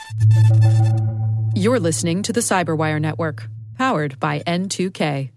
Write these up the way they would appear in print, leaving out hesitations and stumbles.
You're listening to the Cyberwire Network, powered by N2K.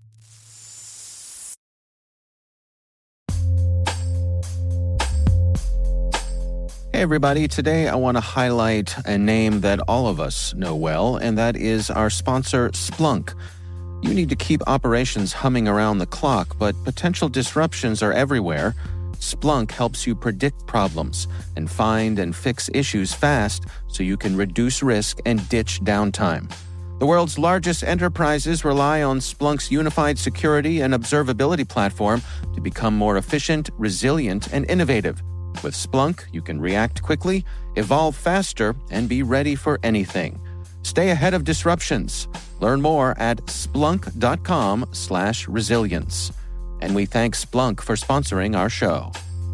Hey everybody, today I want to highlight a name that all of us know well, and that is our sponsor, Splunk. You need to keep operations humming around the clock, but potential disruptions are everywhere. Splunk helps you predict problems and find and fix issues fast so you can reduce risk and ditch downtime. The world's largest enterprises rely on Splunk's unified security and observability platform to become more efficient, resilient, and innovative. With Splunk, you can react quickly, evolve faster, and be ready for anything. Stay ahead of disruptions. Learn more at splunk.com/resilience. And we thank Splunk for sponsoring our show.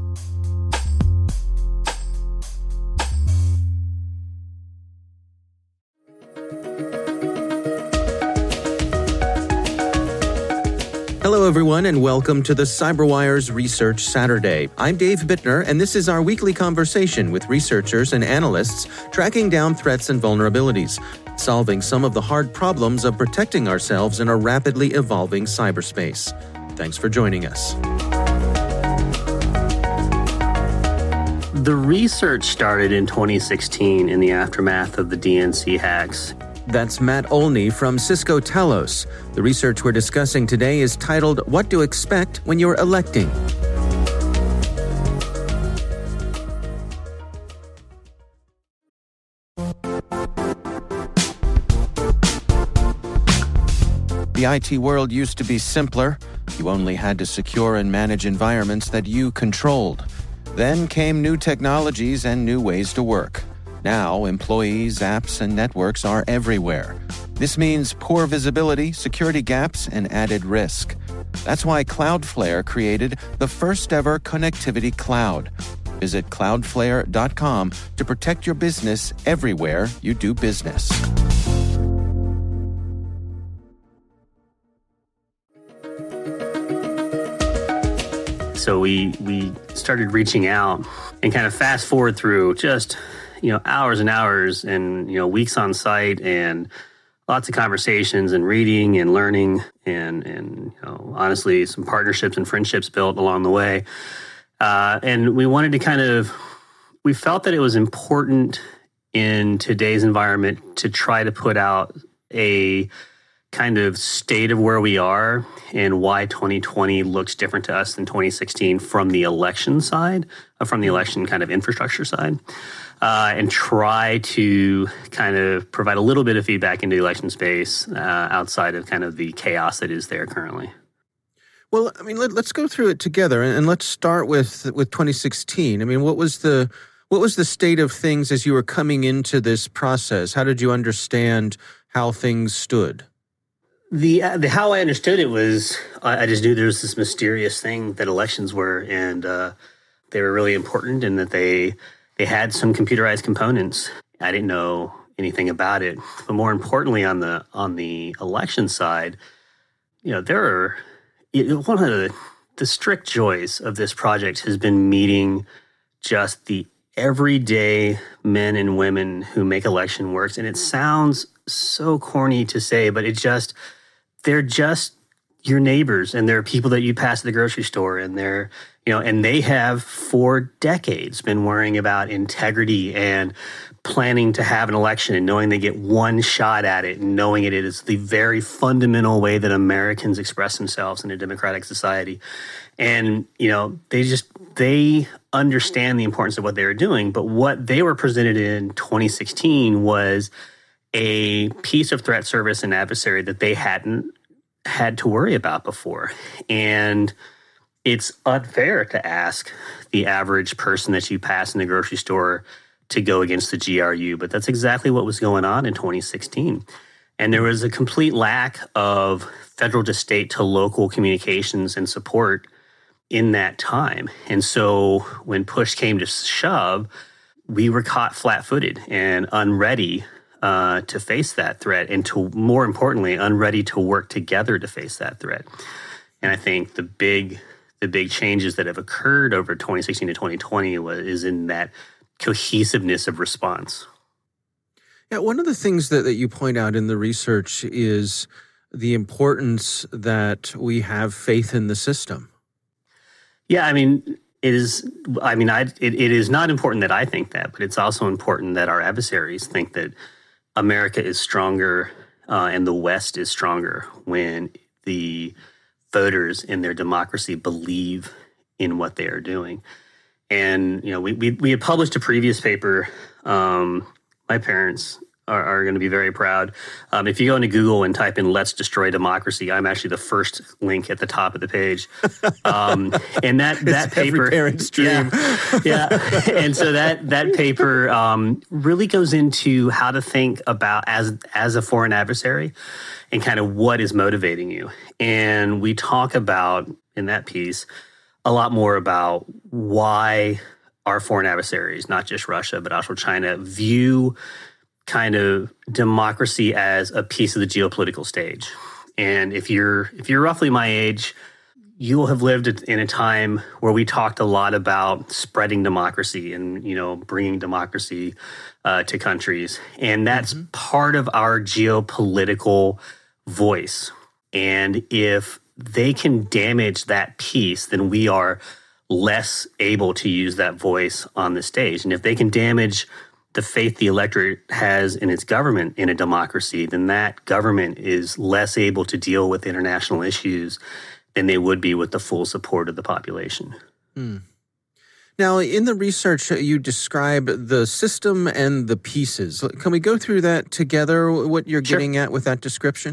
Hello, everyone, and welcome to the CyberWire's Research Saturday. I'm Dave Bittner, and this is our weekly conversation with researchers and analysts tracking down threats and vulnerabilities, solving some of the hard problems of protecting ourselves in a rapidly evolving cyberspace. Thanks for joining us. The research started in 2016 in the aftermath of the DNC hacks. That's Matt Olney from Cisco Talos. The research we're discussing today is titled, What to Expect When You're Electing. The IT world used to be simpler. You only had to secure and manage environments that you controlled. Then came new technologies and new ways to work. Now, employees, apps, and networks are everywhere. This means poor visibility, security gaps, and added risk. That's why Cloudflare created the first-ever connectivity cloud. Visit cloudflare.com to protect your business everywhere you do business. So we started reaching out and kind of fast forward through just hours and hours and, weeks on site and lots of conversations and reading and learning and honestly, some partnerships and friendships built along the way. And we wanted to we felt that it was important in today's environment to try to put out a kind of state of where we are and why 2020 looks different to us than 2016 from the election side, from the election kind of infrastructure side. And try to kind of provide a little bit of feedback into the election space outside of kind of the chaos that is there currently. Well, I mean, let's go through it together, and let's start with 2016. I mean, what was the state of things as you were coming into this process? How did you understand how things stood? The how I understood it was I just knew there was this mysterious thing that elections were, and they were really important, and that they had some computerized components. I didn't know anything about it, but more importantly, on the election side, one of the strict joys of this project has been meeting just the everyday men and women who make election works. And it sounds so corny to say, but they're just your neighbors, and they're people that you pass at the grocery store, and they're and they have for decades been worrying about integrity and planning to have an election and knowing they get one shot at it and knowing it is the very fundamental way that Americans express themselves in a democratic society. And, they understand the importance of what they were doing. But what they were presented in 2016 was a piece of threat service and adversary that they hadn't had to worry about before. And it's unfair to ask the average person that you pass in the grocery store to go against the GRU, but that's exactly what was going on in 2016. And there was a complete lack of federal to state to local communications and support in that time. And so when push came to shove, we were caught flat-footed and unready to face that threat, and to, more importantly, unready to work together to face that threat. And I think the big changes that have occurred over 2016 to 2020 is in that cohesiveness of response. Yeah, one of the things that you point out in the research is the importance that we have faith in the system. Yeah, I mean, it is. I mean, it is not important that I think that, but it's also important that our adversaries think that America is stronger and the West is stronger when the voters in their democracy believe in what they are doing. And we had published a previous paper. My parents are going to be very proud. If you go into Google and type in "Let's Destroy Democracy," I'm actually the first link at the top of the page. And that paper, every parent's dream. Yeah. And so that paper really goes into how to think about as a foreign adversary and kind of what is motivating you. And we talk about in that piece a lot more about why our foreign adversaries, not just Russia, but also China, view kind of democracy as a piece of the geopolitical stage. And if you're roughly my age, you'll have lived in a time where we talked a lot about spreading democracy and, bringing democracy to countries. And that's part of our geopolitical voice. And if they can damage that piece, then we are less able to use that voice on the stage. And if they can damage the faith the electorate has in its government in a democracy, then that government is less able to deal with international issues than they would be with the full support of the population. Now, in the research, you describe the system and the pieces. Can we go through that together, what you're getting at with that description?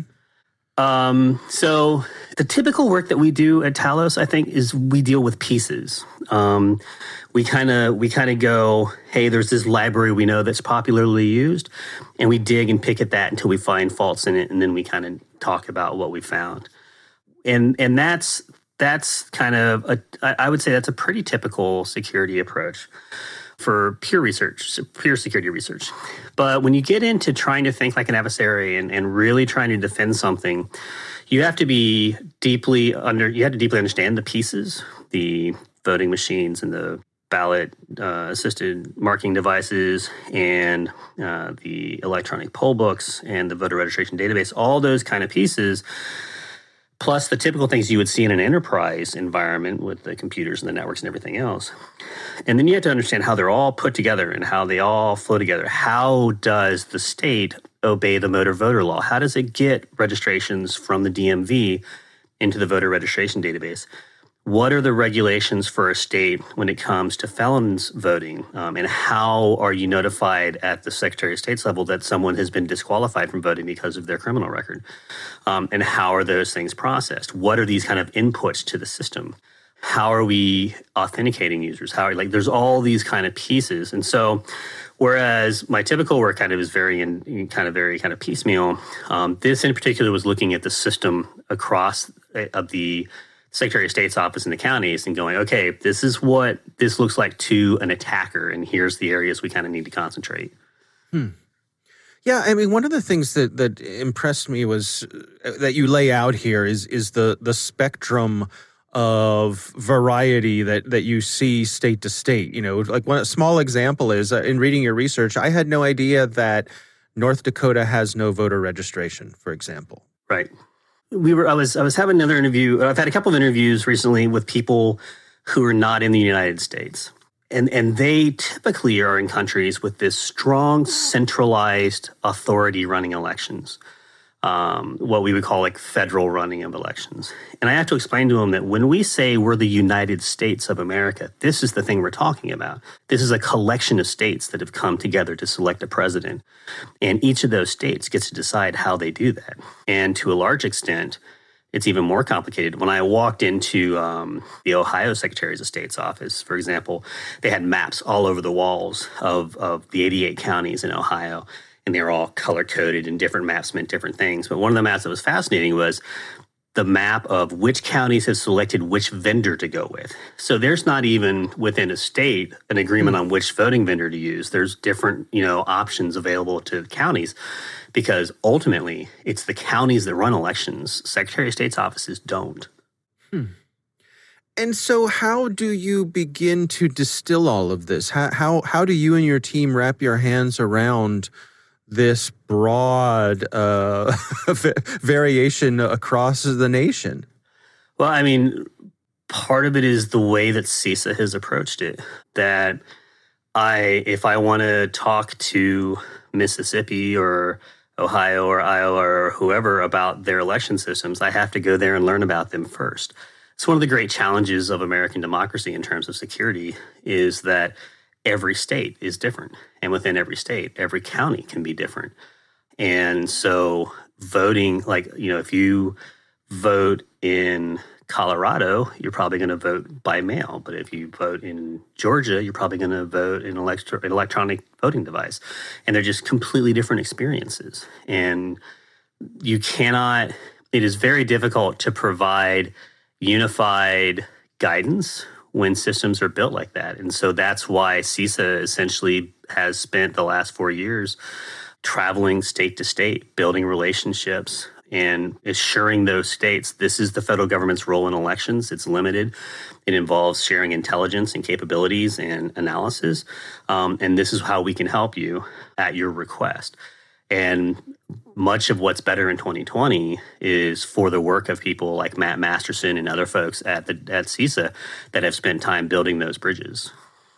So the typical work that we do at Talos, I think, is we deal with pieces. We kind of go, hey, there's this library we know that's popularly used, and we dig and pick at that until we find faults in it, and then we kind of talk about what we found. And that's kind of I would say that's a pretty typical security approach for pure security research. But when you get into trying to think like an adversary and really trying to defend something, you have to deeply understand the pieces, the voting machines and the ballot assisted marking devices and the electronic poll books and the voter registration database, all those kind of pieces, plus the typical things you would see in an enterprise environment with the computers and the networks and everything else. And then you have to understand how they're all put together and how they all flow together. How does the state obey the motor voter law? How does it get registrations from the DMV into the voter registration database? What are the regulations for a state when it comes to felons voting? And how are you notified at the Secretary of State's level that someone has been disqualified from voting because of their criminal record? And how are those things processed? What are these kind of inputs to the system? How are we authenticating users? There's all these kind of pieces. And so whereas my typical work kind of is very piecemeal, this in particular was looking at the system across of the Secretary of State's office in the counties and going, okay, this is what this looks like to an attacker, and here's the areas we kind of need to concentrate. Yeah, I mean, one of the things that impressed me was that you lay out here is the spectrum of variety that you see state to state. Like one small example is in reading your research, I had no idea that North Dakota has no voter registration, for example. Right. I was having another interview. I've had a couple of interviews recently with people who are not in the United States. And they typically are in countries with this strong centralized authority running elections, what we would call like federal running of elections. And I have to explain to them that when we say we're the United States of America, this is the thing we're talking about. This is a collection of states that have come together to select a president. And each of those states gets to decide how they do that. And to a large extent, it's even more complicated. When I walked into the Ohio Secretary of State's office, for example, they had maps all over the walls of the 88 counties in Ohio, and they were all color-coded, and different maps meant different things. But one of the maps that was fascinating was the map of which counties have selected which vendor to go with. So there's not even within a state an agreement on which voting vendor to use. There's different, options available to the counties because ultimately it's the counties that run elections. Secretary of State's offices don't. And so how do you begin to distill all of this? How do you and your team wrap your hands around this broad variation across the nation? Well, I mean, part of it is the way that CISA has approached it. That if I want to talk to Mississippi or Ohio or Iowa or whoever about their election systems, I have to go there and learn about them first. It's one of the great challenges of American democracy in terms of security is that every state is different. And within every state, every county can be different. And so voting, if you vote in Colorado, you're probably going to vote by mail. But if you vote in Georgia, you're probably going to vote in an electronic voting device. And they're just completely different experiences. And it is very difficult to provide unified guidance when systems are built like that. And so that's why CISA essentially has spent the last 4 years traveling state to state, building relationships, and assuring those states this is the federal government's role in elections. It's limited. It involves sharing intelligence and capabilities and analysis. And this is how we can help you at your request. And much of what's better in 2020 is for the work of people like Matt Masterson and other folks at CISA that have spent time building those bridges.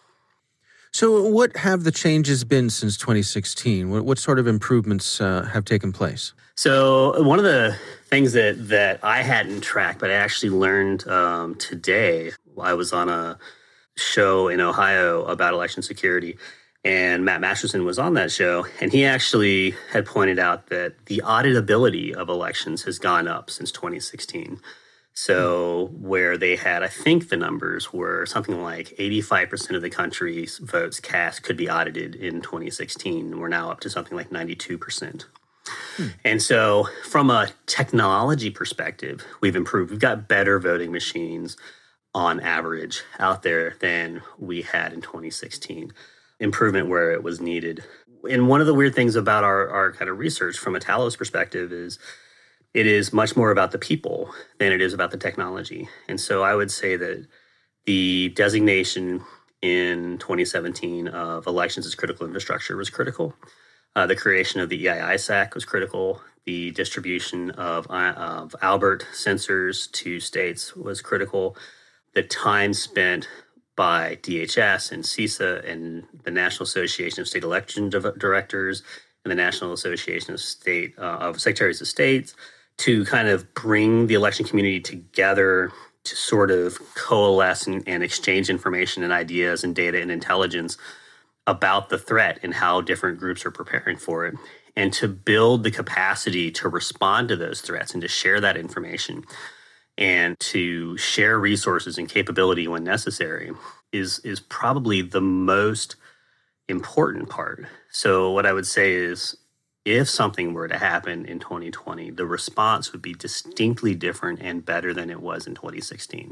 So what have the changes been since 2016? What sort of improvements have taken place? So one of the things that I hadn't tracked, but I actually learned today, I was on a show in Ohio about election security, and Matt Masterson was on that show, and he actually had pointed out that the auditability of elections has gone up since 2016. So where they had, I think the numbers were something like 85% of the country's votes cast could be audited in 2016. We're now up to something like 92%. And so from a technology perspective, we've improved. We've got better voting machines on average out there than we had in 2016. Improvement where it was needed. And one of the weird things about our kind of research from a Talos perspective is it is much more about the people than it is about the technology. And so I would say that the designation in 2017 of elections as critical infrastructure was critical. The creation of the EI-ISAC was critical. The distribution of Albert sensors to states was critical. The time spent by DHS and CISA and the National Association of State Election Directors and the National Association of Secretaries of States to kind of bring the election community together to sort of coalesce and exchange information and ideas and data and intelligence about the threat and how different groups are preparing for it, and to build the capacity to respond to those threats and to share that information and to share resources and capability when necessary is probably the most important part. So what I would say is if something were to happen in 2020, the response would be distinctly different and better than it was in 2016.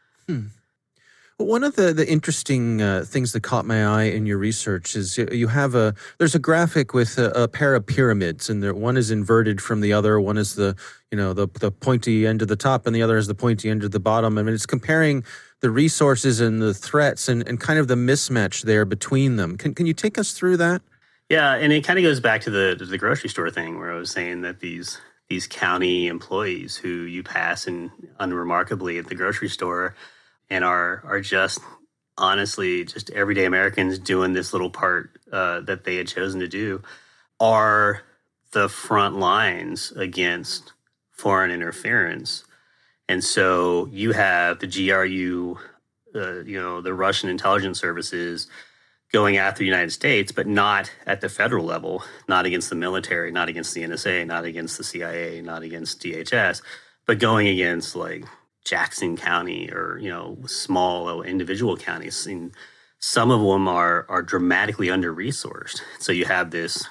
One of the interesting things that caught my eye in your research is you have there's a graphic with a pair of pyramids, and one is inverted from the other. One is the pointy end of the top, and the other is the pointy end of the bottom. I mean, it's comparing the resources and the threats and kind of the mismatch there between them. Can you take us through that? Yeah, and it kind of goes back to the grocery store thing where I was saying that these county employees who you pass in unremarkably at the grocery store and are just honestly just everyday Americans doing this little part that they had chosen to do are the front lines against foreign interference. And so you have the GRU, the Russian intelligence services going after the United States, but not at the federal level, not against the military, not against the NSA, not against the CIA, not against DHS, but going against like Jackson County or, small individual counties. And some of them are dramatically under-resourced. So you have this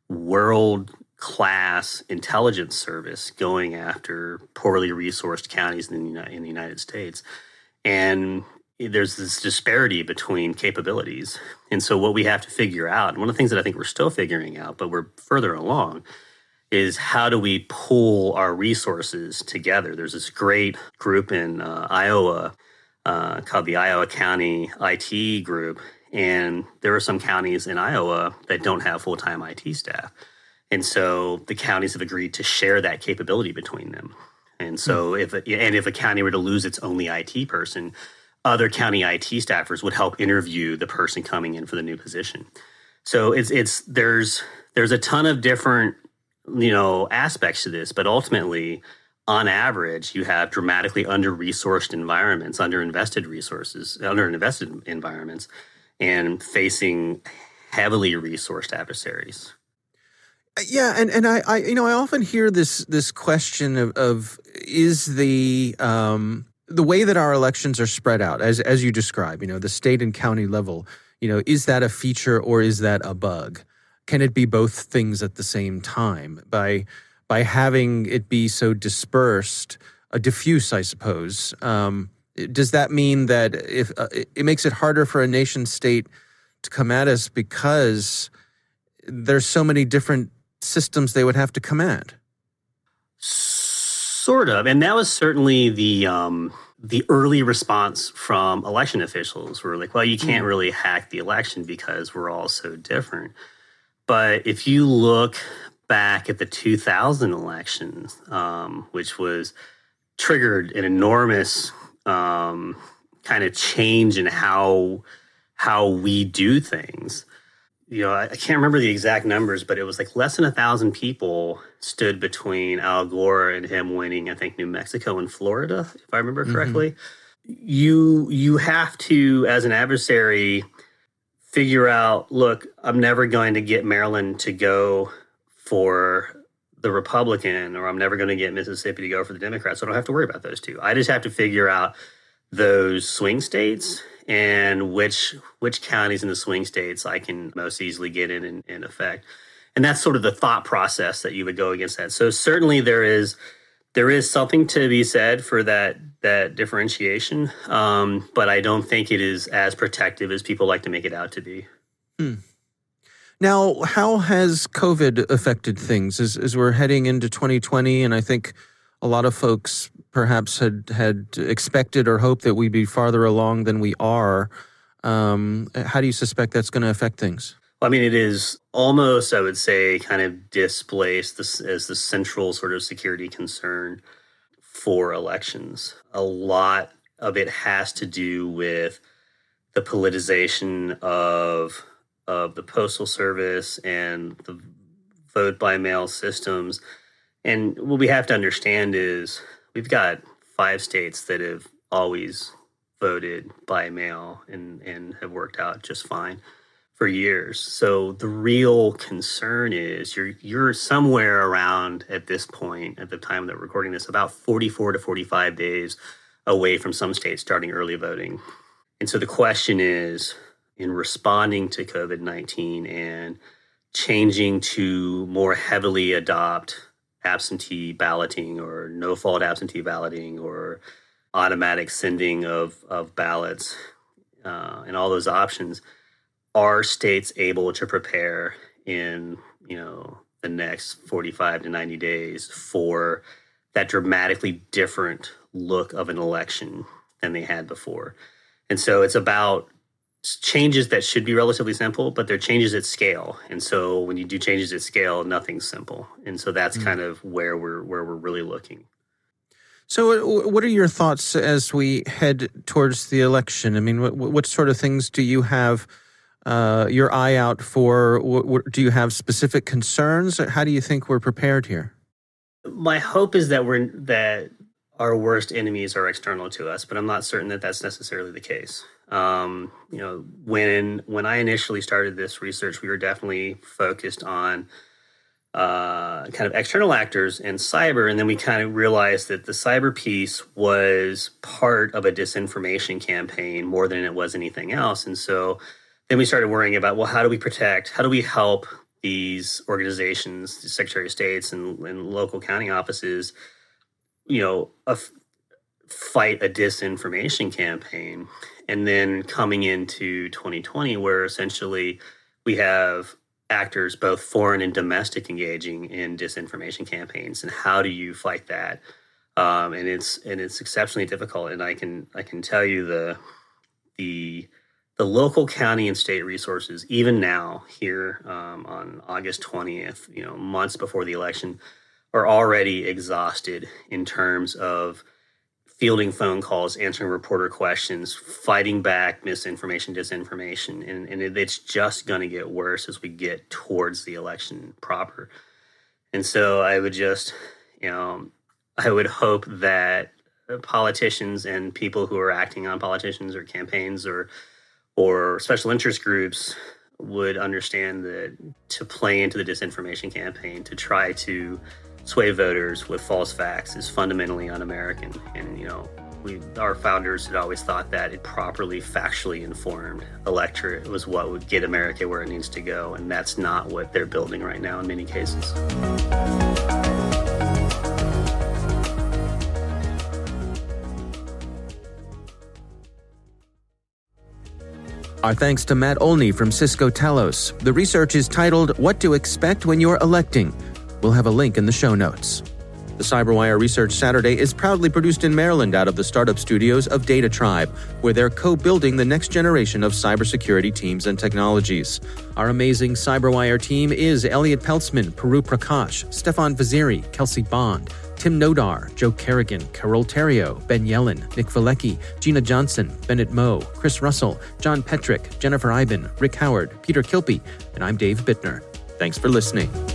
world-class intelligence service going after poorly resourced counties in the United States. And there's this disparity between capabilities. And so what we have to figure out, and one of the things that I think we're still figuring out, but we're further along, is how do we pool our resources together? There's this great group in Iowa called the Iowa County IT Group, and there are some counties in Iowa that don't have full-time IT staff. And so the counties have agreed to share that capability between them. And so if a county were to lose its only IT person, other county IT staffers would help interview the person coming in for the new position. So there's a ton of different, aspects to this, but ultimately, on average, you have dramatically under-resourced environments, under-invested environments, and facing heavily resourced adversaries. Yeah, and I often hear this question of is the way that our elections are spread out, as you describe, the state and county level, is that a feature or is that a bug? Can it be both things at the same time? By having it be so dispersed, diffuse, I suppose, does that mean that if it makes it harder for a nation state to come at us because there's so many different systems they would have to come at? Sort of, and that was certainly the early response from election officials. Were like, well, you can't really hack the election because we're all so different. But if you look back at the 2000 elections, which was triggered an enormous kind of change in how we do things. I can't remember the exact numbers, but it was like less than 1,000 people stood between Al Gore and him winning, I think, New Mexico and Florida, if I remember correctly. You have to, as an adversary, figure out, look, I'm never going to get Maryland to go for the Republican, or I'm never going to get Mississippi to go for the Democrat, so I don't have to worry about those two. I just have to figure out those swing states and which counties in the swing states I can most easily get in effect. And that's sort of the thought process that you would go against that. So certainly there is something to be said for that differentiation, but I don't think it is as protective as people like to make it out to be. Now, how has COVID affected things as we're heading into 2020? And I think a lot of folks perhaps had expected or hoped that we'd be farther along than we are. How do you suspect that's going to affect things? Well, I mean, it is almost, I would say, kind of displaced as the central sort of security concern for elections. A lot of it has to do with the politicization of the Postal Service and the vote by mail systems. And what we have to understand is we've got 5 states that have always voted by mail and have worked out just fine for years. So the real concern is you're somewhere around, at this point, at the time that we're recording this, about 44 to 45 days away from some states starting early voting. And so the question is, in responding to COVID-19 and changing to more heavily adopt absentee balloting or no-fault absentee balloting or automatic sending of ballots and all those options, are states able to prepare in the next 45 to 90 days for that dramatically different look of an election than they had before? And so it's about changes that should be relatively simple, but they're changes at scale. And so when you do changes at scale, nothing's simple. And so that's kind of where we're really looking. So what are your thoughts as we head towards the election? I mean, what sort of things do you have your eye out for? Do you have specific concerns? How do you think we're prepared here? My hope is that our worst enemies are external to us, but I'm not certain that that's necessarily the case. When I initially started this research, we were definitely focused on kind of external actors and cyber, and then we kind of realized that the cyber piece was part of a disinformation campaign more than it was anything else. And so then we started worrying about, well, how do we help these organizations, the Secretary of States and local county offices, fight a disinformation campaign? And then coming into 2020, where essentially we have actors, both foreign and domestic, engaging in disinformation campaigns, and how do you fight that? And it's exceptionally difficult. And I can tell you the the local, county, and state resources, even now here on August 20th, months before the election, are already exhausted in terms of fielding phone calls, answering reporter questions, fighting back misinformation, disinformation. And it's just going to get worse as we get towards the election proper. And so I would just, I would hope that politicians and people who are acting on politicians or campaigns or special interest groups would understand that to play into the disinformation campaign, to try to sway voters with false facts is fundamentally un-American. And, our founders had always thought that a properly factually informed electorate was what would get America where it needs to go. And that's not what they're building right now in many cases. Our thanks to Matt Olney from Cisco Talos. The research is titled What to Expect When You're Electing. We'll have a link in the show notes. The CyberWire Research Saturday is proudly produced in Maryland out of the startup studios of Data Tribe, where they're co-building the next generation of cybersecurity teams and technologies. Our amazing CyberWire team is Elliot Peltzman, Puru Prakash, Stefan Vaziri, Kelsey Bond, Tim Nodar, Joe Kerrigan, Carol Terrio, Ben Yellen, Nick Valecki, Gina Johnson, Bennett Moe, Chris Russell, John Petrick, Jennifer Iben, Rick Howard, Peter Kilpie, and I'm Dave Bittner. Thanks for listening.